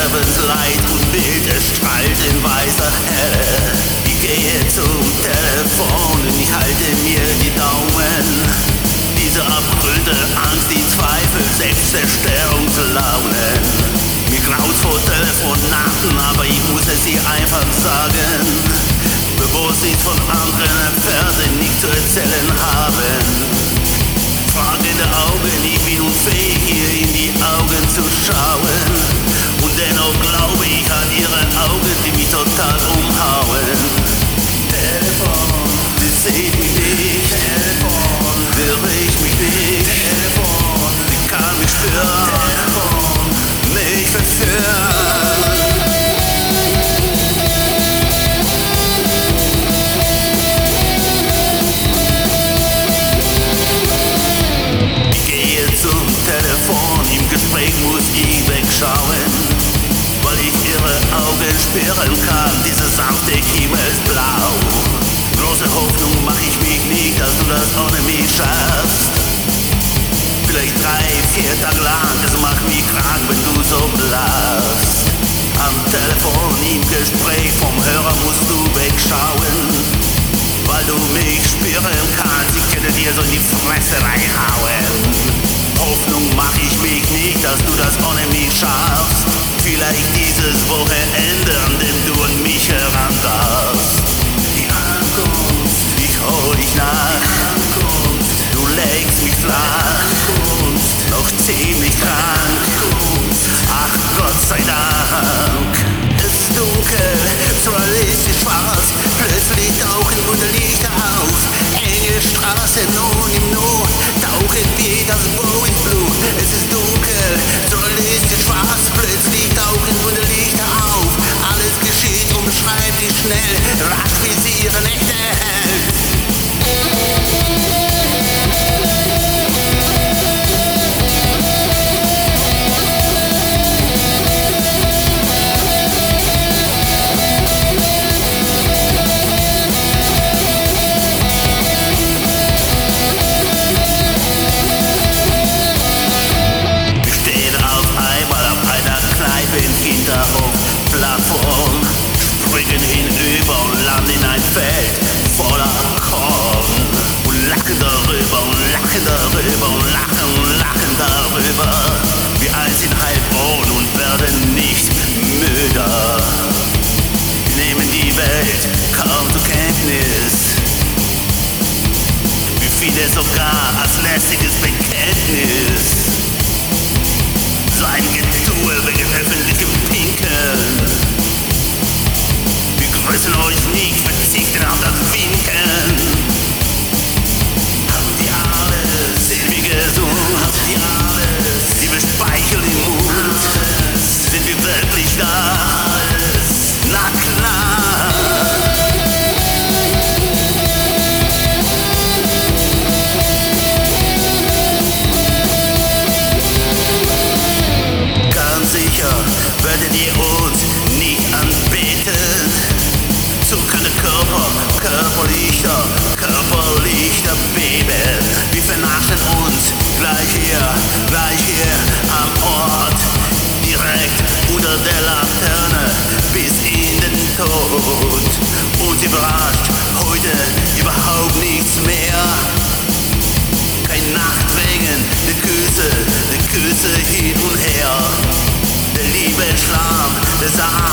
Sterbensleid und Bild, es strahlt in weißer Helle. Ich gehe zum Telefon und ich halte mir die Daumen. Diese erbrüllte Angst, die Zweifel, Selbstzerstörungslaunen. Mir graut vor Telefonaten, aber ich muss es ihr einfach sagen. Bevor sie von anderen Fernsehen nicht zu erzählen haben. Fragende Augen, ich bin unfähig, ihr in die Augen zu schauen. Und dennoch glaube ich an ihre Augen, die mich total umhauen. Telefon, sie sieht mich nicht. Telefon, höre ich mich nicht. Telefon, sie kann mich spüren. Telefon, mich verführen. Im Gespräch muss ich wegschauen, weil ich ihre Augen spüren kann, dieses sanfte Himmelsblau. Große Hoffnung mach ich mich nicht, dass du das ohne mich schaffst. Vielleicht 3-4 Tage lang, es macht mich krank, wenn du so bleibst. Am Telefon, im Gespräch, vom Hörer musst du wegschauen, weil du mich spüren kannst, ich könnte dir so in die Fresse reinhauen. Hoffnung mach ich mich nicht, dass du das ohne mich schaffst. Vielleicht dieses Wochenende, an dem du an mich heran darfst. Die Ankunft, ich hol dich nach. Ankunft, du legst mich flach. Ankunft, noch ziemlich krank. Ankunft, ach Gott sei Dank. Es ist dunkel, pluralistisch schwarz. Plötzlich tauchen Wunderlichter auf. Enge Straßen und im Not tauchen wir das Boeing Blue. Es ist dunkel, pluralistisch schwarz. Plötzlich tauchen Wunderlichter auf. Alles geschieht, umschreibt dich schnell. Rasch wie sie ihre Nächte hält. Plattform, springen hinüber und landen in ein Feld voller Korn. Und lachen darüber und lachen darüber und lachen darüber. Wir eins sind halb und werden nicht müder. Wir nehmen die Welt kaum zur Kenntnis. Wir finden sogar als lästiges Bekenntnis. So ein Getue wegen öffentlichem Pinkeln. Wir grüßen euch nicht, verzichten auf das Winken. Habt ihr alles? Sind wir gesund? Habt ihr alles? Liebe Speichel im Mund? Sind wir wirklich da? Alles? Na klar. Sicher werdet ihr uns nicht anbeten. Zuckende Körper, Körperlichter beben. Wir vernaschen uns gleich hier am Ort. Direkt unter der Laterne bis in den Tod. Und überrascht heute überhaupt nichts mehr. Kein Nachtwegen, die Küsse hin und her. Der Liebesschlam, der Sahara.